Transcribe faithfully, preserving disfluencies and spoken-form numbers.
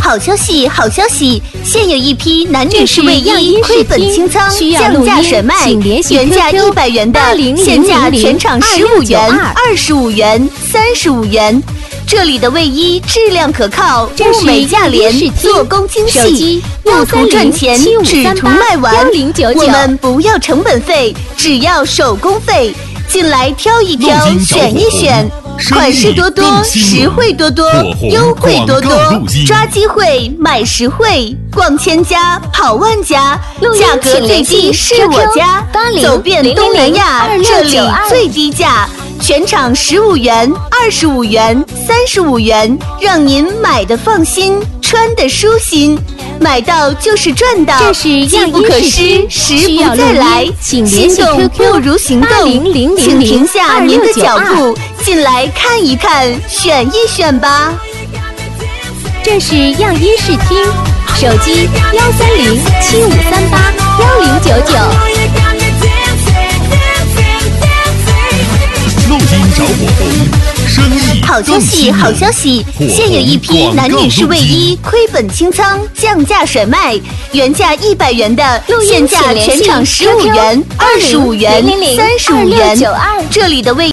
好消息，好消息！现有一批男女士卫衣亏本清仓，降价甩卖，原价一百元的，现价全场十五元、二十五元、三十五元。这里的卫衣质量可靠，物美价廉，做工精细，不图赚钱，只图卖完。我们不要成本费，只要手工费。进来挑一挑，选一选，款式多多，实惠多多，优惠多多，抓机会，买实惠，逛千家，跑万家，价格最低是我家，走遍东南亚，这里最低价。全场十五元、二十五元、三十五元，让您买的放心，穿的舒心，买到就是赚到，机不可失，时不再来，心动不如行动，请停下您的脚步，进来看一看，选一选吧。 这是样衣视听，手机幺三零七五三八幺零九九。 录音找我红，生意好消息，好消息！现有一批男女士卫衣亏本清仓，降价甩卖，原价一百元的，现价全场十五元、二十五元、三十五元。这里的卫